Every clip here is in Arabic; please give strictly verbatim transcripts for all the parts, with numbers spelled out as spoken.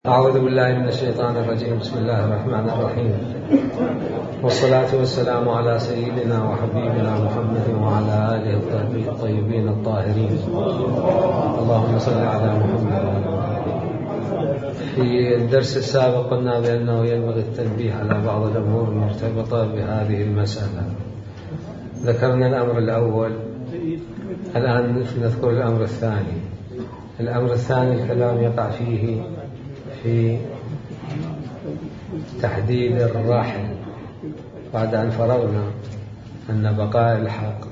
أعوذ بالله من الشيطان الرجيم. بسم الله الرحمن الرحيم، والصلاة والسلام على سيدنا وحبيبنا محمد وعلى آله الطيبين الطاهرين. اللهم صل على محمد. في الدرس السابق قلنا بأنه ينبغي التنبيه على بعض الأمور المرتبطة بهذه المسألة. ذكرنا الأمر الأول، الآن نذكر الأمر الثاني. الأمر الثاني الكلام يقع فيه في تحديد الراحل بعد أن فرغنا أن بقاء الحق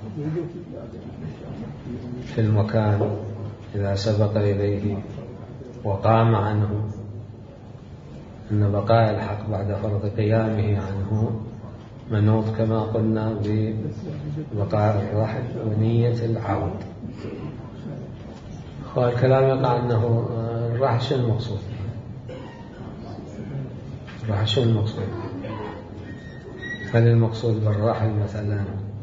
في المكان إذا سبق إليه وقام عنه، أن بقاء الحق بعد فرض قيامه عنه منوط كما قلنا ببقاء الراحل ونية العود. والكلام يقع أنه الراحل شو المقصود؟ الراحل شو المقصود؟ هل المقصود بالراحل مثلا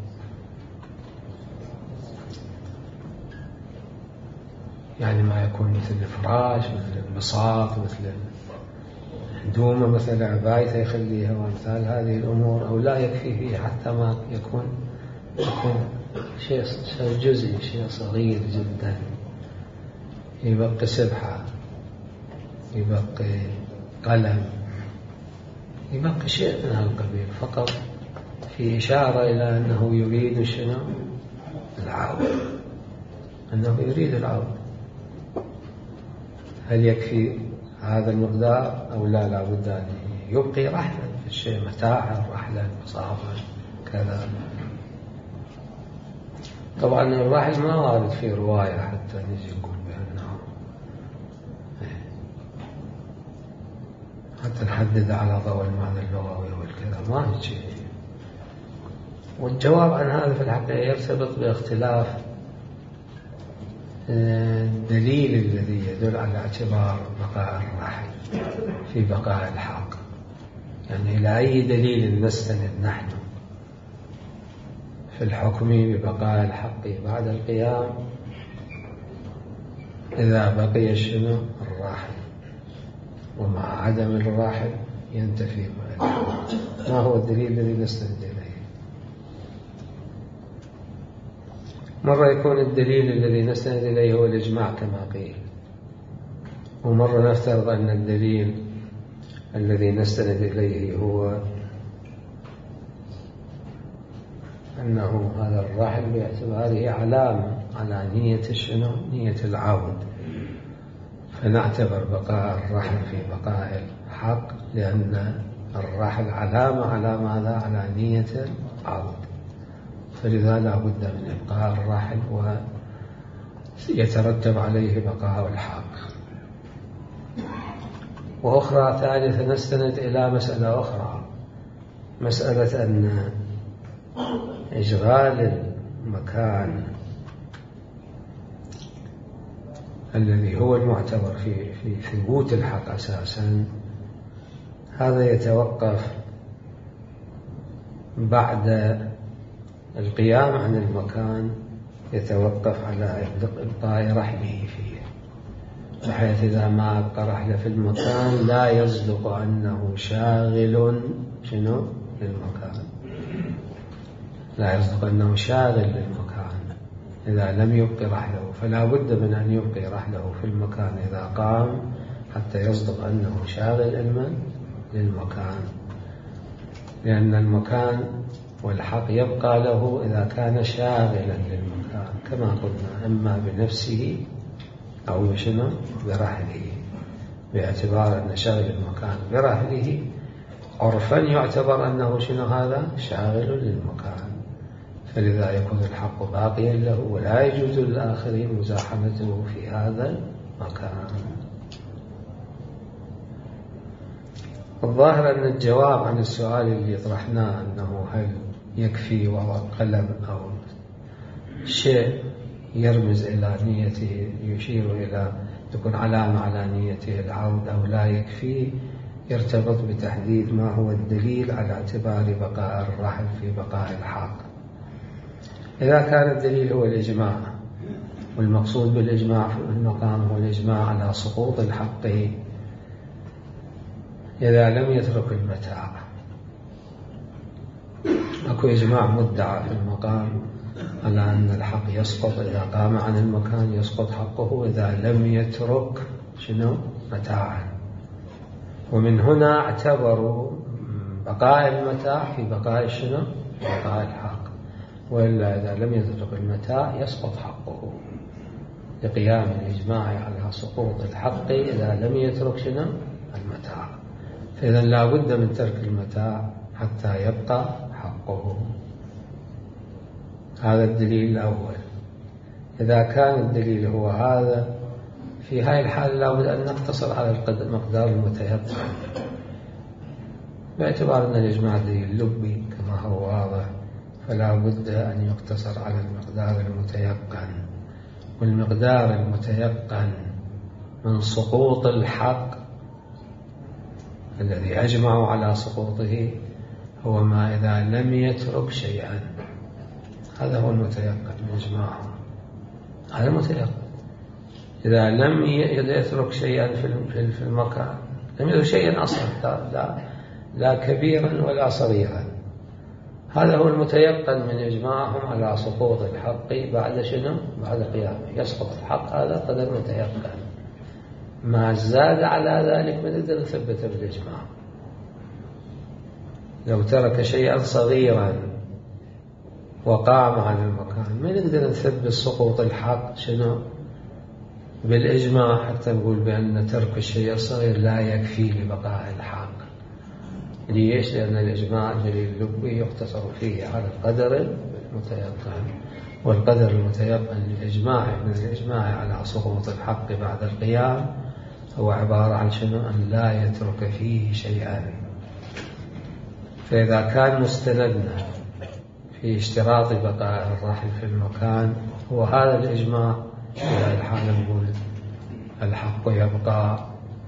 يعني ما يكون مثل الفراش، مثل البساط، مثل دومة، مثل عبايته يخليها وامثال هذه الأمور، أو لا يكفي فيه حتى ما يكون يكون شيء جزئي، شيء صغير جدا، يبقى سبحة، يبقى قلم، يبقى شيء من هالقبيل، فقط في إشارة إلى أنه يريد شنو؟ العود، أنه يريد العود. هل يكفي هذا المقدار أو لا؟ لا بد أن يبقي رحلا في الشيء، متاعا، رحلا، مصافا، كذا. طبعا الرحل ما وارد في رواية حتى نجي نقول بأنه حتى نحدد على ضوء المعنى اللغوي والكذا، ما هي شيء. والجواب عن هذا في الحقيقة يرتبط باختلاف الدليل الذي يدل على اعتبار بقاء الراحل في بقاء الحق، يعني إلى أي دليل نستند نحن في الحكم ببقاء الحق بعد القيام إذا بقي شنو؟ الراحل، ومع عدم الراحل ينتفي الحق. ما هو الدليل الذي نستند إليه؟ مرة يكون الدليل الذي نستند إليه هو الإجماع كما قيل، ومرة نفترض أن الدليل الذي نستند إليه هو أنه هذا الراحل باعتباره علامة على نية شنو؟ نية العود، فنعتبر بقاء الراحل في بقاء الحق لأن الراحل علامة على ماذا؟ على نية العود، فلذا لا بد من إبقاء الراحل ويترتب عليه بقاء الحق. وأخرى ثالثة نستند إلى مسألة أخرى، مسألة أن إشغال المكان الذي هو المعتبر في في ثبوت الحق أساسا، هذا يتوقف بعد القيام عن المكان، يتوقف على إبقاء رحله فيه، بحيث إذا ما أبقى رحله في المكان لا يصدق أنه شاغل شنو؟ للمكان، لا يصدق أنه شاغل للمكان إذا لم يبقي رحله، فلا بد من أن يبقي رحله في المكان إذا قام حتى يصدق أنه شاغل للمكان، لأن المكان والحق يبقى له إذا كان شاغلا للمكان كما قلنا، إما بنفسه أو شنو؟ برحله، باعتبار أن شاغل المكان برحله عرفا يعتبر أنه شنو؟ هذا شاغل للمكان، فلذا يكون الحق باقيا له ولا يجوز للآخرين مزاحمته في هذا المكان. الظاهر أن الجواب عن السؤال اللي طرحناه أنه هل يكفي وضع قلم أو شيء يرمز إلى نيته، يشير إلى تكون علامة على نيته العود أو لا يكفي، يرتبط بتحديد ما هو الدليل على اعتبار بقاء الراحل في بقاء الحق. إذا كان الدليل هو الإجماع، والمقصود بالإجماع في المقام هو الإجماع على سقوط الحق إذا لم يترك المتاع. أكو إجماع مدعى في المقام على أن الحق يسقط إذا قام عن المكان، يسقط حقه إذا لم يترك شنو متاعا. ومن هنا اعتبروا بقاء المتاع في بقاء شنو بقاء الحق، وإلا إذا لم يترك المتاع يسقط حقه، لقيام الإجماع على سقوط الحق إذا لم يترك شنو المتاع. فإذا لا بد من ترك المتاع حتى يبقى حقه. هذا الدليل الأول. إذا كان الدليل هو هذا، في هاي الحالة لا بد أن نقتصر على المقدار المتيقن، باعتبار أن الإجماع دليل لبي كما هو واضح، فلا بد أن يقتصر على المقدار المتيقن. والمقدار المتيقن من سقوط الحق الذي أجمعوا على سقوطه هو ما إذا لم يترك شيئا. هذا هو المتيقن من إجماعهم، هذا المتيقن. إذا لم يترك شيئا في المكان، لم يترك شيئا أصلا، لا, لا كبيرا ولا صغيرا، هذا هو المتيقن من إجماعهم على سقوط الحق بعد شنو؟ بعد قيامه. يسقط الحق، هذا قدر متيقن. ما زاد على ذلك ما نقدر نثبته بالإجماع. لو ترك شيئا صغيرا وقام عن المكان ما نقدر نثبت سقوط الحق شنو بالإجماع، حتى نقول بأن ترك الشيء الصغير لا يكفي لبقاء الحق. ليش؟ لأن الإجماع دليل لبي يقتصر فيه على القدر المتيقن، والقدر المتيقن للإجماع من الإجماع على سقوط الحق بعد القيام هو عبارة عن شنو؟ أن لا يترك فيه شيئا. فإذا كان مستندنا في اشتراط بقاء الراحل في المكان هو هذا الإجماع، في هذه الحالة نقول الحق يبقى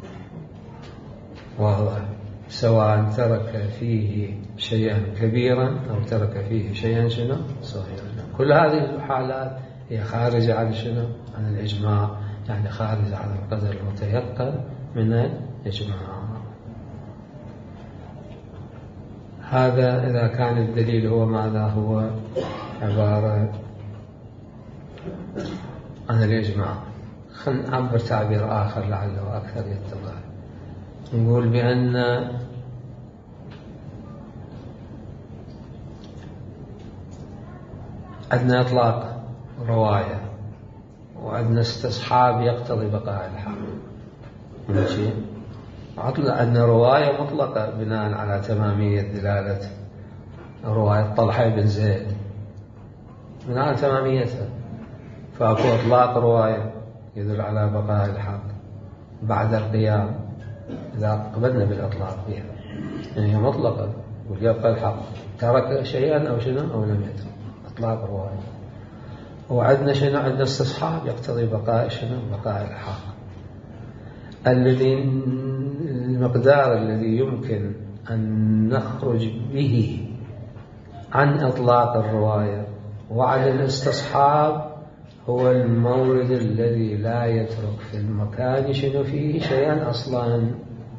واضح، سواء ترك فيه شيئا كبيرا أو ترك فيه شيئا شنو صغيرا. كل هذه الحالات هي خارجة عن شنو عن الإجماع، يعني خارجة عن القدر المتيقن من الإجماع. هذا إذا كان الدليل هو ماذا؟ هو عبارة عن الإجماع. خلينا نعبر تعبير آخر لعله أكثر يتضح. نقول بأن عندنا إطلاق رواية وعندنا استصحاب يقتضي بقاء الحق. ماشي؟ عندنا رواية مطلقة بناء على تمامية دلالة رواية طلحة بن زيد بناء على تماميتها، فأكو إطلاق رواية يدل على بقاء الحق بعد القيام إذا قبلنا بالإطلاق فيها، يعني هي مطلقة ويبقى الحق ترك شيئا أو شنو أو لم يترك، إطلاق رواية. وعندنا شنو؟ عندنا استصحاب يقتضي بقاء شنو بقاء الحق، الذي المقدار الذي يمكن أن نخرج به عن إطلاق الرواية وعن الاستصحاب هو المورد الذي لا يترك في المكان شنو فيه شيئا أصلا.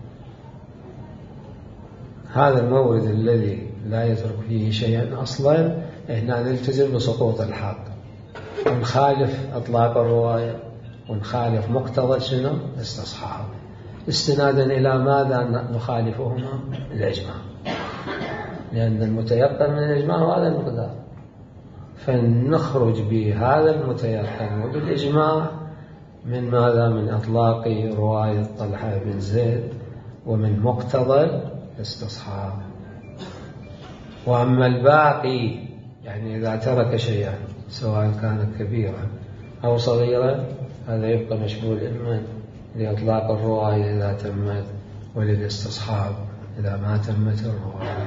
هذا المورد الذي لا يترك فيه شيئا أصلا إحنا نلتزم بسقوط الحق ونخالف إطلاق الرواية ونخالف مقتضى شنو استصحاب، استنادا إلى ماذا نخالفهما؟ الإجماع، لأن المتيقن من الإجماع هو هذا المقدار، فنخرج بهذا المتيقن وبالإجماع من ماذا؟ من إطلاق رواية طلحة بن زيد ومن مقتضى الاستصحاب. وأما الباقي يعني إذا ترك شيئا سواء كان كبيرا أو صغيرا هذا يبقى مشمول إما لإطلاق الرواية إذا تمت وللاستصحاب إذا ما تمت الرواية.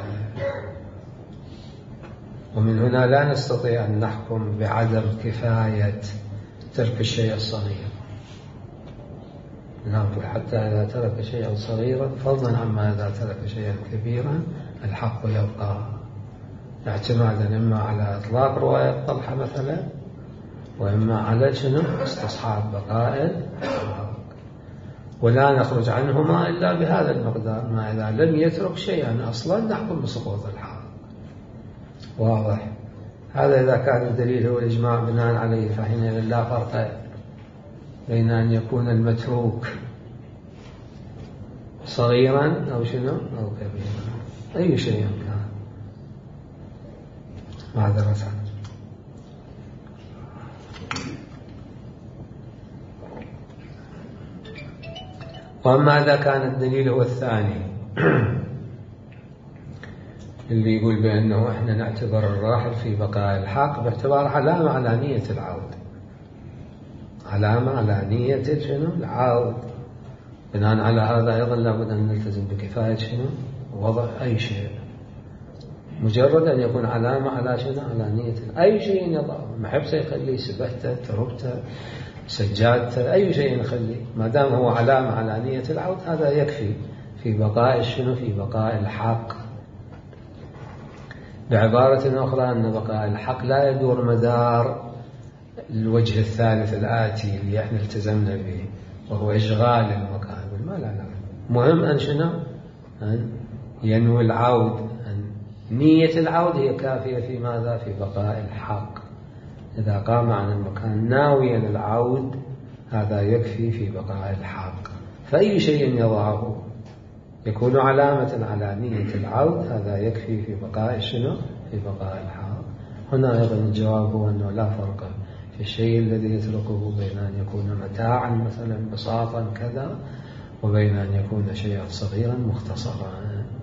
ومن هنا لا نستطيع أن نحكم بعدم كفاية ترك الشيء الصغير، نقول حتى إذا ترك شيئا صغيرا فضلا عما إذا ترك شيئا كبيرا الحق يبقى، اعتمادا إما على إطلاق رواية طلحة مثلا وإما على شنو استصحاب بقاء الحق. ولا نخرج عنهما إلا بهذا المقدار. ما إذا لم يترك شيئا أصلا نحكم بسقوط الحق. واضح؟ هذا إذا كان الدليل هو الإجماع بناء عليه، فحينئذ لا فرق بين أن يكون المتروك صغيرا أو شنو أو كبيرا، أي شيء كان. معذرة. وأما إذا كان الدليل هو الثاني اللي يقول بأنه إحنا نعتبر الراحل في بقاء الحق باعتبار علامة على نية العود، علامة على نية شنو العود. بناء على هذا أيضا لابد أن نلتزم بكفاية شنو وضع أي شيء، مجرد أن يكون علامة على شنو على نية أي شيء يضعه، محبسه يخليه، سبهته، تربته، سجادته، أي شيء يخليه، ما دام هو علامة على نية العود هذا يكفي في بقاء شنو في بقاء الحق. بعبارة أخرى أن بقاء الحق لا يدور مدار الوجه الثالث الآتي اللي احنا التزمنا به وهو إشغال المكان. ما لا لا مهم أن شنو أن ينوي العود، أن نية العود هي كافية في ماذا في بقاء الحق. إذا قام عن المكان ناويا العود هذا يكفي في بقاء الحق. فأي شيء يضعه يكون علامة على نية العود هذا يكفي في بقاء شنو في بقاء الحق. هنا أيضا الجواب هو أنه لا فرق في الشيء الذي يتركه بين أن يكون متاعا مثلا بساطا كذا وبين أن يكون شيئا صغيرا مختصرا.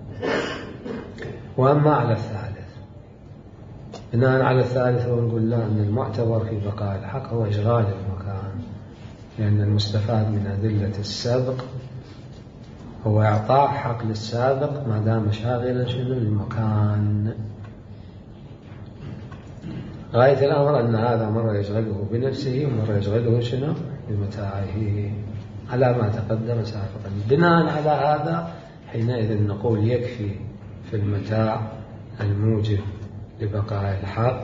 وأما على الثالث، بناء على الثالث ونقول لا أن المعتبر في بقاء الحق هو إشغال المكان، لأن المستفاد من أدلة السبق هو إعطاء حق للسابق ما دام شاغلا شنو المكان. غاية الأمر أن هذا مرة يشغله بنفسه ومرة يشغله شنو بمتاعه على ما تقدم سابقا. بناء على هذا حينئذ نقول يكفي في المتاع الموجب لبقاء الحق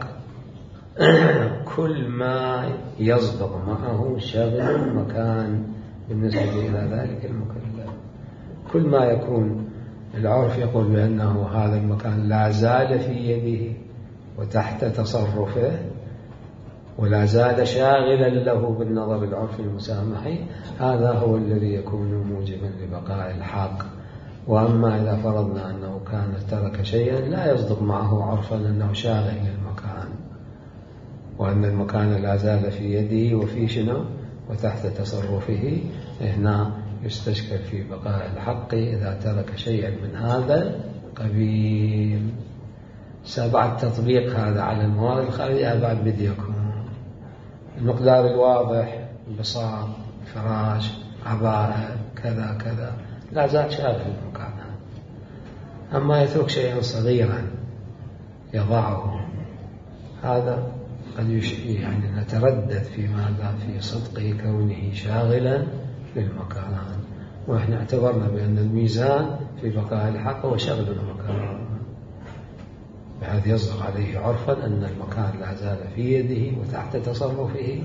كل ما يصدق معه شغل المكان بالنسبة إلى ذلك المكلف. كل ما يكون العرف يقول بأنه هذا المكان لا زال في يده وتحت تصرفه ولا زال شاغلا له بالنظر العرفي المسامحي، هذا هو الذي يكون موجبا لبقاء الحق. وأما إذا فرضنا أنه كان ترك شيئا لا يصدق معه عرفا أنه شاغل للمكان وأن المكان لا زال في يده وفي شنو وتحت تصرفه، هنا يستشكل في بقاء الحق إذا ترك شيئا من هذا القبيل. سبعة تطبيق هذا على الموارد الخارجية بعد بدي يكون المقدار الواضح، البساط، فراش، عباءة، كذا كذا، لا زال شاغل المكان. أما يترك شيئا صغيرا يضعه هذا قد يعني نتردد في ماذا في صدقه كونه شاغلا للمكان. وإحنا اعتبرنا بأن الميزان في بقاء الحق هو شغل المكان، بهذا يصدق عليه عرفا أن المكان لا زال في يده وتحت تصرفه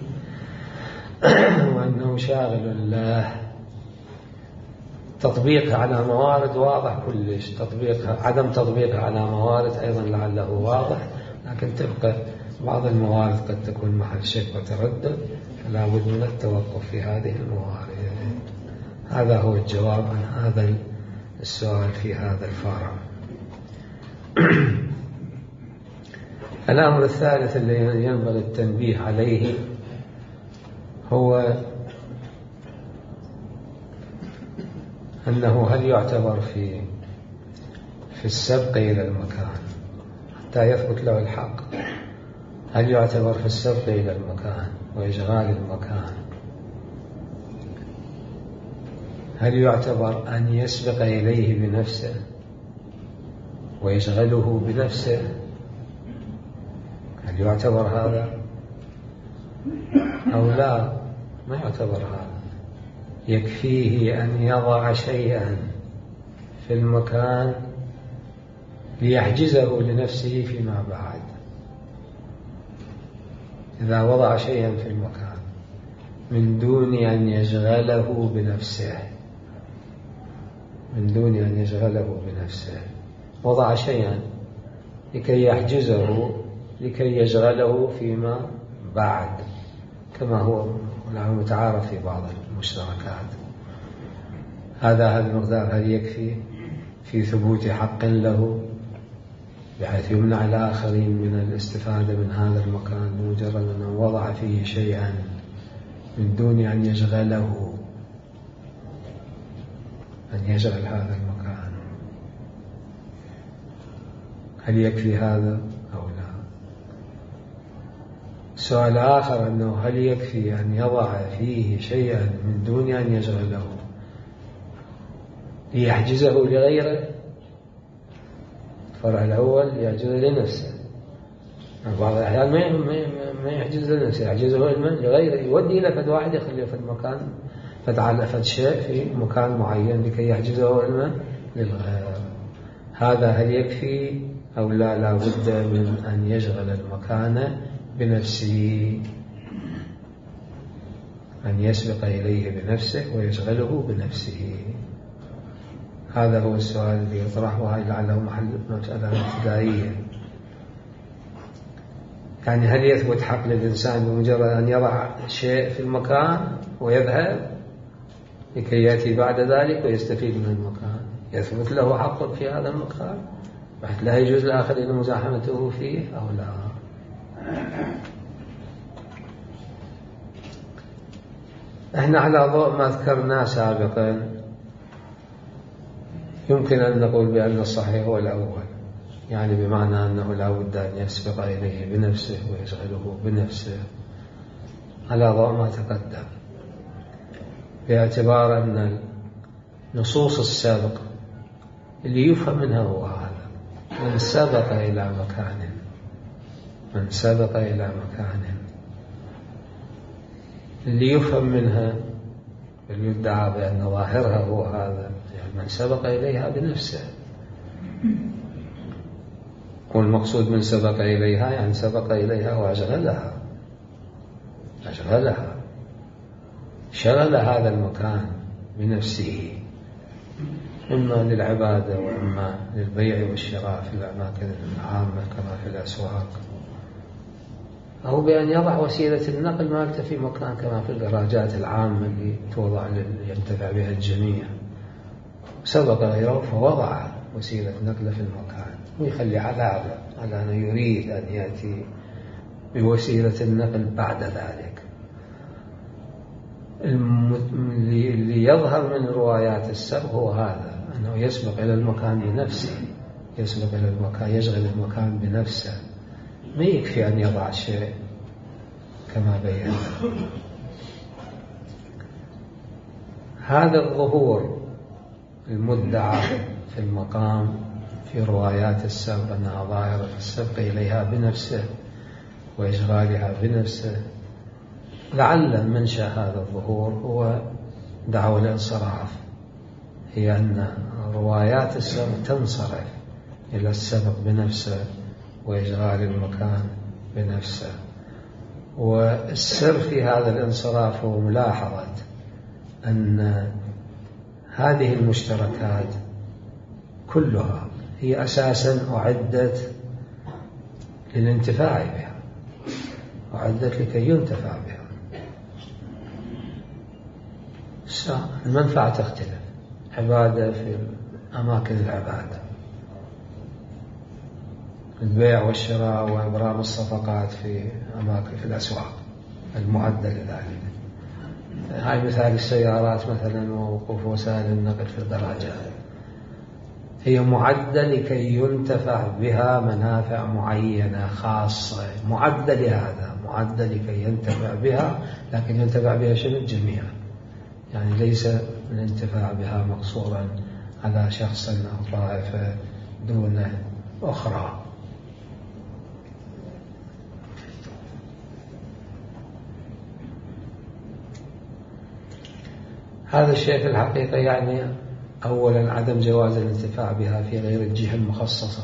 وأنه شاغل له. تطبيقها على موارد واضح كلش، تطبيقها عدم تطبيقها على موارد أيضا لعله واضح، لكن تبقى بعض الموارد قد تكون محل شك وتردد، فلا بد من التوقف في هذه الموارد. هذا هو الجواب عن هذا السؤال في هذا الفارع. الأمر الثالث الذي ينبغي التنبيه عليه هو أنه هل يعتبر في في السبق إلى المكان حتى يثبت له الحق، هل يعتبر في السبق إلى المكان وإشغال المكان، هل يعتبر أن يسبق إليه بنفسه ويشغله بنفسه، هل يعتبر هذا أو لا؟ ما يعتبر هذا. يكفيه أن يضع شيئا في المكان ليحجزه لنفسه فيما بعد. إذا وضع شيئا في المكان من دون أن يشغله بنفسه من دون أن يشغله بنفسه، وضع شيئا لكي يحجزه لكي يشغله فيما بعد، كما هو متعارف في بعض المشتركات. هذا هذا المقدار هل يكفي في ثبوت حق له بحيث يمنع الآخرين من الاستفادة من هذا المكان بمجرد أنه وضع فيه شيئا من دون أن يشغله، أن يشغل هذا المكان؟ هل يكفي هذا أو لا؟ سؤال آخر أنه هل يكفي أن يضع فيه شيئا من دون أن يشغله ليحجزه لغيره؟ الفرع الأول يحجزه لنفسه، بعض الأحيان ما يحجز لنفسه، يحجزه لغيره، يودي إلى فد واحد يخليه في المكان فتعال فد شيء في مكان معين لكي يحجزه علما للغير. هذا هل يكفي أو لا؟ لا بد من أن يشغل المكان بنفسه، أن يسبق إليه بنفسه ويشغله بنفسه. هذا هو السؤال الذي يطرح، وهي لعله محل مسألة ابتدائية. يعني هل يثبت حق للإنسان بمجرد أن يضع شيء في المكان ويذهب لكي يأتي بعد ذلك ويستفيد من المكان؟ يثبت له حق في هذا المكان بحيث لا يجوز لآخرين مزاحمته فيه أو لا؟ احنا على ضوء ما ذكرناه سابقا يمكن أن نقول بأن الصحيح هو الأول، يعني بمعنى أنه لا بد أن يسبق إليه بنفسه ويشغله بنفسه على ضوء ما تقدم، باعتبار أن نصوص السابق اللي يفهم منها هو هذا: من سبق إلى مكان من سبق إلى مكان اللي يفهم منها اللي يدعى بأن ظاهرها هو هذا، يعني من سبق إليها بنفسه. والمقصود من سبق إليها يعني سبق إليها وأشغلها أشغلها شغل هذا المكان بنفسه، إما للعبادة وإما للبيع والشراء في الأماكن العامة كما في الأسواق، أو بأن يضع وسيلة النقل مالته في مكان كما في الدراجات العامة اللي توضع ينتفع بها الجميع. سبق غيره فوضع وسيلة نقل في المكان ويخلي علامة على أنه يريد أن يأتي بوسيلة النقل بعد ذلك. اللي يظهر من روايات السبق هو هذا، أنه يسبق إلى المكان بنفسه، يسبق إلى المكان، يشغل المكان بنفسه، ما يكفي أن يضع شيء كما بينا. هذا الظهور المدعى في المقام في روايات السبق أنها ظاهرة في السبق إليها بنفسه وإشغالها بنفسه، لعل منشأ هذا الظهور هو دعوى الانصراف، هي أن روايات السبق تنصرف إلى السبق بنفسه وإشغال المكان بنفسه. والسر في هذا الانصراف هو ملاحظة أن هذه المشتركات كلها هي أساسا أعدت للانتفاع بها، أعدت لكي ينتفع بها. المنفعة تختلف، عبادة في أماكن العبادة، البيع والشراء وإبرام الصفقات في أماكن في الأسواق المعدة لذلك. هاي مثال السيارات مثلا ووقوف وسائل النقل في الدراجات، هي معدة لكي ينتفع بها منافع معينة خاصة، معدة لهذا، معدة لكي ينتفع بها، لكن ينتفع بها شنو؟ الجميع، يعني ليس الانتفاع بها مقصورا على شخص أو طائفة دون أخرى. هذا الشيء في الحقيقة يعني أولا عدم جواز الانتفاع بها في غير الجهة المخصصة.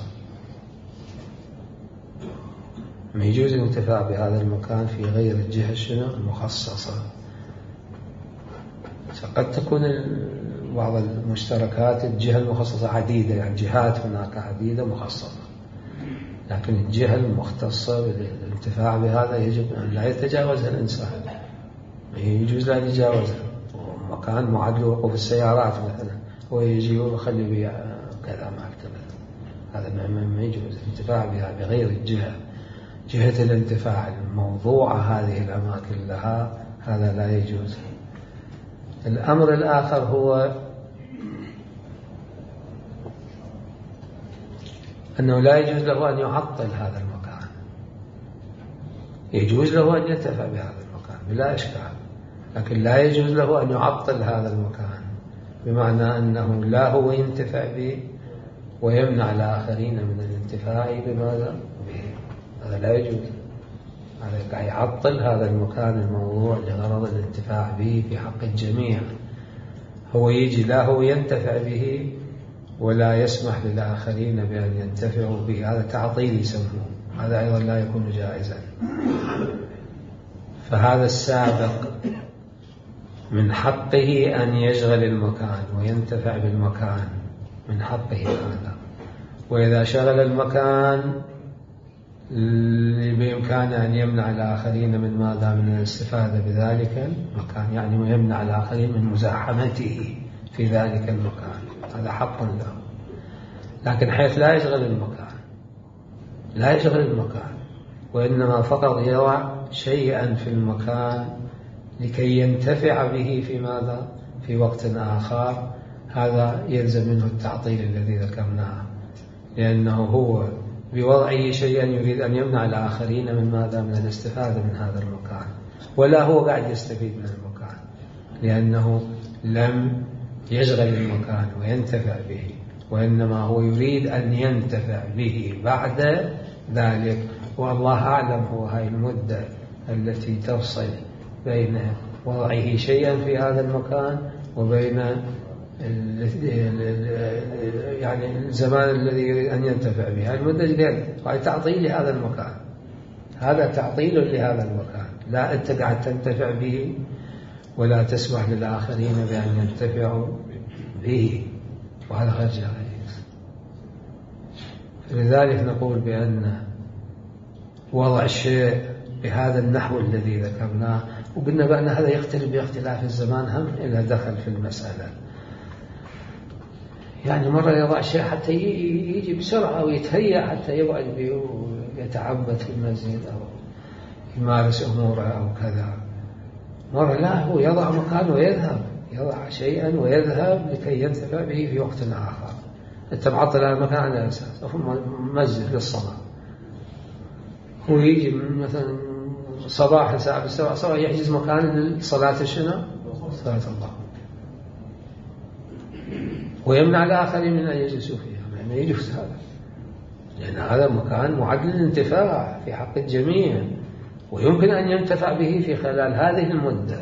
ما يجوز الانتفاع بهذا المكان في غير الجهة شنو المخصصة. قد تكون بعض المشتركات الجهة المخصصة عديدة، يعني جهات هناك عديدة مخصصة، لكن الجهة المختصة بالانتفاع بهذا يجب أن لا يتجاوزها الإنسان، يجوز لا يتجاوزها. مكان معد لوقوف السيارات مثلا هو يجي ويخلي بي كذا مع كذا، هذا ما يجوز الانتفاع بها بغير الجهة، جهة الانتفاع الموضوعة هذه الأماكن لها، هذا لا يجوز. الأمر الآخر هو أنه لا يجوز له أن يعطل هذا المكان، يجوز له أن ينتفع بهذا المكان بلا إشكال، لكن لا يجوز له أن يعطل هذا المكان، بمعنى أنه لا هو ينتفع به ويمنع الآخرين من الانتفاع بماذا به، هذا لا يجوز. هذا يعطل هذا المكان الموضوع لغرض الانتفاع به في حق الجميع، هو يجي لا هو ينتفع به ولا يسمح للآخرين بأن ينتفعوا به، هذا تعطيل يسموه، هذا أيضا لا يكون جائزا. فهذا السابق من حقه أن يشغل المكان وينتفع بالمكان، من حقه هذا، وإذا شغل المكان بإمكانه أن يمنع الآخرين من ماذا من الاستفادة بذلك المكان، يعني ويمنع الآخرين من مزاحمته في ذلك المكان، هذا حق له. لكن حيث لا يشغل المكان، لا يشغل المكان، وإنما فقط يضع شيئا في المكان لكي ينتفع به في ماذا في وقت آخر، هذا يلزم منه التعطيل الذي ذكرناه، لأنه هو بوضعه شيئا يريد أن يمنع الآخرين من ماذا من الاستفادة من هذا المكان، ولا هو قاعد يستفيد من المكان، لأنه لم يشغل المكان وينتفع به، وإنما هو يريد أن ينتفع به بعد ذلك. والله أعلم هو هاي المدة التي تفصل بين وضعه شيئا في هذا المكان وبين يعني الزمان الذي يريد أن ينتفع به، هذه المدة جديدة، هذا تعطيل لهذا المكان، هذا تعطيل لهذا المكان، لا أنت قاعد تنتفع به ولا تسمح للآخرين بأن ينتفعوا به، وهذا غير جائز. لذلك نقول بأن وضع الشيء بهذا النحو الذي ذكرناه، وقلنا بأن هذا يختلف باختلاف الزمان هم إلى دخل في المسألة، يعني مرة يضع شيء حتى يجي بسرعة ويتهيأ حتى يقعد به ويتعبد في المسجد أو يمارس أموره أو كذا، مرة لا هو يضع مكان ويذهب، يضع شيئا ويذهب لكي ينتفع به في وقت آخر. أنت معطل على المكان على أساس مسجد للصلاة، هو يجي مثلا صباح الساعة السبعة صباح يحجز مكان للصلاة شنو؟ صلاة الله، ويمنع الآخرين من أن يجلسوا فيها، ما يجوز هذا، لأن هذا مكان معد للانتفاع في حق الجميع، ويمكن أن ينتفع به في خلال هذه المدة،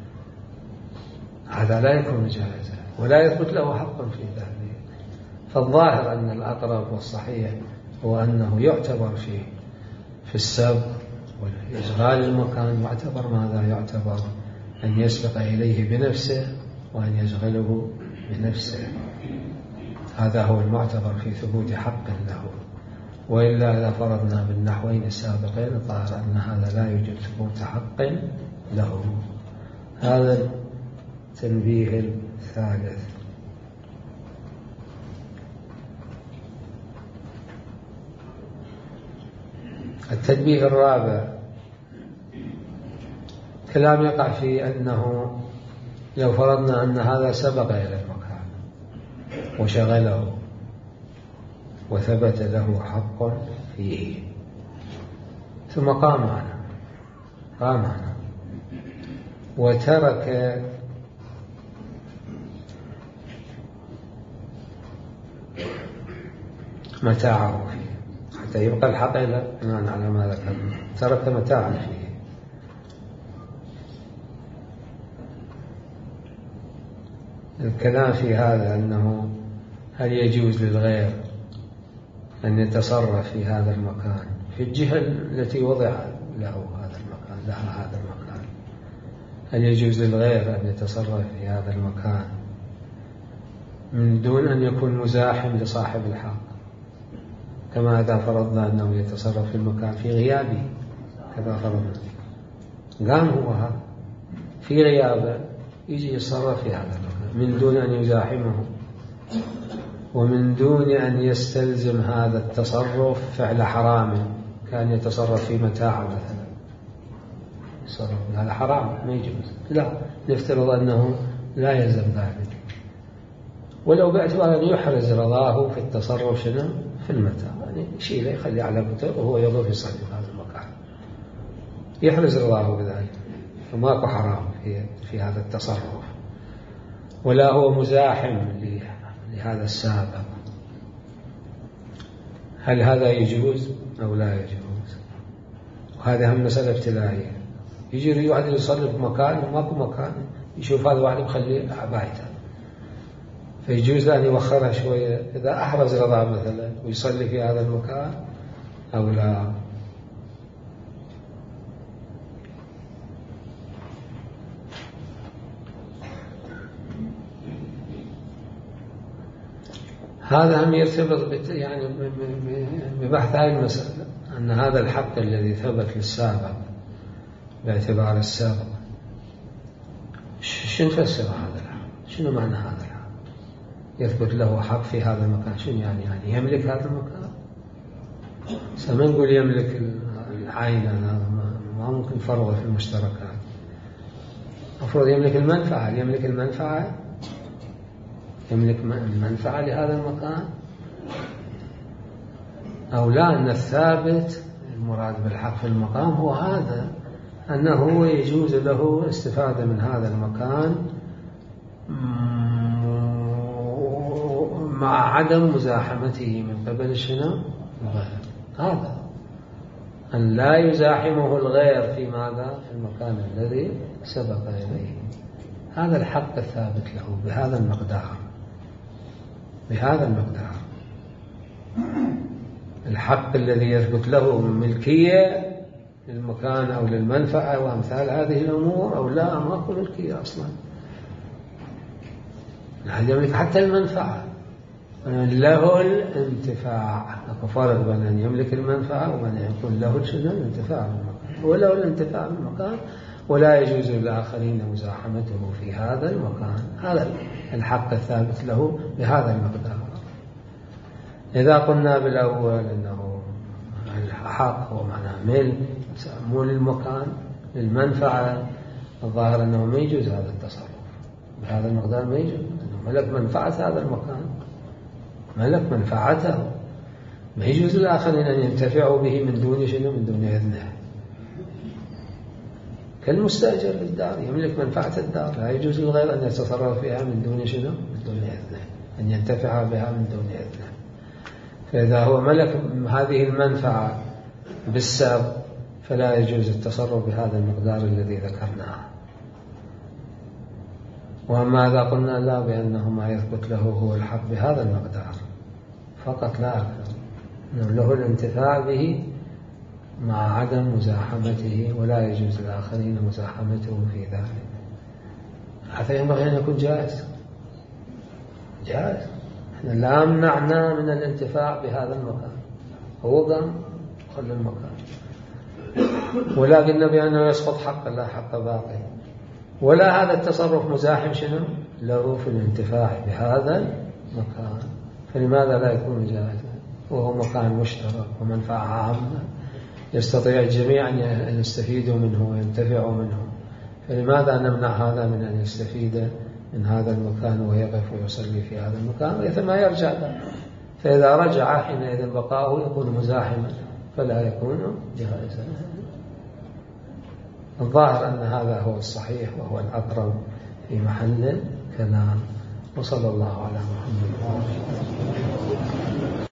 هذا لا يكون جائزا ولا يثبت له حق في ذلك. فالظاهر أن الأقرب والصحيح هو أنه يعتبر في في السبق والإشغال المكان، يعتبر ماذا يعتبر أن يسبق إليه بنفسه وأن يشغله بنفسه، هذا هو المعتبر في ثبوت حق له. وإلا إذا فرضنا بالنحوين السابقين ظهر أن هذا لا يوجد ثبوت حق له. هذا التنبيه الثالث. التنبيه الرابع كلام يقع في أنه لو فرضنا أن هذا سبق إلى المكان وشغله وثبت له حق فيه ثم قام عنه قام عنه وترك متاعه فيه حتى يبقى الحق إلى بناء على ما ذكرنا، ترك متاعا فيه. الكلام في هذا أنه هل يجوز للغير أن يتصرف في هذا المكان في الجهة التي وضع له هذا المكان لها هذا المكان، هل يجوز للغير أن يتصرف في هذا المكان من دون أن يكون مزاحم لصاحب الحق، كما إذا فرضنا أنه يتصرف في المكان في غيابه، كذا فرضنا قام هو في غيابه يجي يتصرف في هذا المكان من دون أن يزاحمه، ومن دون أن يستلزم هذا التصرف فعل حرام، كان يتصرف في متاع مثلا يتصرف هذا حرام ما يجوز، لا نفترض أنه لا يلزم ذلك، ولو باعتبار أن يحرز رضاه في التصرف شنو في المتاع، يعني يشيله يخليه على كتب وهو يضيف يصلي في هذا المكان يحرز رضاه بذلك، فماكو حرام في, في هذا التصرف، ولا هو مزاحم لهذا السابق. هل هذا يجوز أو لا يجوز؟ وهذا هم مسألة ابتلائية، يجي واحد يصلي في مكان وماكو مكان، يشوف هذا واحد مخلي عبايته، فيجوز أن يوخرها شوية إذا أحرز رضا مثلا ويصلي في هذا المكان أو لا. هذا هم يرتبط يعني ببحث هذه المسألة، أن هذا الحق الذي ثبت للسابق باعتبار السابق، شنو تفسر هذا الحق؟ شنو معنى هذا الحق؟ يثبت له حق في هذا المكان، شنو يعني؟ يعني يملك هذا المكان؟ سما نقول يملك العين، هذا ما ممكن فرضه في المشتركات، المفروض يملك المنفعة. يملك المنفعة يملك المنفعة لهذا المكان أو لا؟ أن الثابت المراد بالحق في المقام هو هذا، أنه يجوز له استفادة من هذا المكان مع عدم مزاحمته من قبل شنو الغير، هذا أن لا يزاحمه الغير في ماذا في المكان الذي سبق إليه، هذا الحق الثابت له بهذا المقدار، بهذا المقدار الحق الذي يثبت له من ملكية للمكان أو للمنفعة وأمثال هذه الأمور، أو لا ماكو ملكية أصلا، لا يملك حتى المنفعة، له الانتفاع. أكو فرق بين أن يملك المنفعة وبين أن يكون له شنو الانتفاع بالمكان، وله الانتفاع بالمكان ولا يجوز للآخرين مزاحمته في هذا المكان، هذا الحق الثابت له بهذا المقدار. إذا قلنا بالأول أنه الحق هو معنى ملك مو للمكان للمنفعة، الظاهر أنه ما يجوز هذا التصرف بهذا المقدار، ما يجوز، أنه ملك منفعة هذا المكان، ملك منفعته، ما يجوز للآخرين أن ينتفعوا به من دون شنو من دون إذنه، كالمستأجر للدار يملك منفعة الدار، لا يجوز للغير أن يتصرف فيها من دون شنو من دون إذنه، أن ينتفع بها من دون إذنه. فإذا هو ملك هذه المنفعة بالسبب فلا يجوز التصرف بهذا المقدار الذي ذكرناه. وأما إذا قلنا لا بأنه ما يثبت له هو الحق بهذا المقدار فقط لا أكثر، له الانتفاع به مع عدم مزاحمته ولا يجوز للآخرين مزاحمته في ذلك، هذا ينبغي أن يكون جائز جائز. احنا لا منعنا من الانتفاع بهذا المكان، هو قام خلى المكان، ولكن بأنه يسقط حق لا حق باقي، ولا هذا التصرف مزاحم شنو له في الانتفاع بهذا المكان، فلماذا لا يكون جائزا وهو مكان مشترك ومنفعة عامة يستطيع الجميع أن يستفيدوا منه وينتفعوا منه، فلماذا نمنع هذا من أن يستفيد من هذا المكان ويقف ويصلي في هذا المكان ثم يرجع له؟ فإذا رجع حينئذ بقاؤه يكون مزاحما فلا يكون جائزا. الظاهر أن هذا هو الصحيح وهو الأقرب في محل كلام. وصلى الله على محمد.